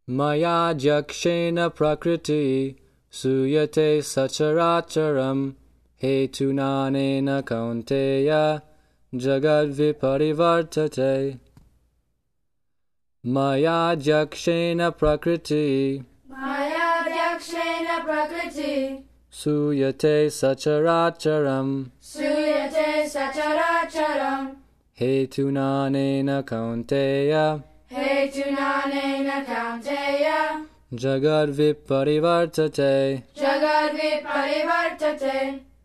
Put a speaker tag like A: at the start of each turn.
A: Maya jakshena prakriti suyate sacharacharam hetunanena kaunteya jagad viparivartate. Maya jakshena prakriti suyate sacharacharam hetunanena kaunteya jagad viparivartate.